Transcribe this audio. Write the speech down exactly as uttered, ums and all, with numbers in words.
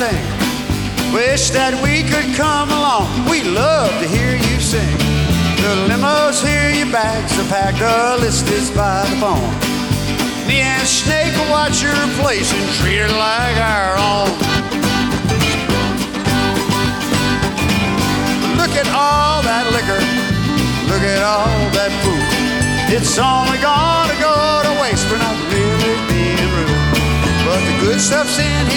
thing. Wish that we could come along. We love to hear you sing. The limos hear your bags are packed, the list is by the phone. Me and Snake will watch your place and treat it like our own. Look at all that liquor, look at all that food. It's only gonna go to waste. We're not really being rude, but the good stuff's in here.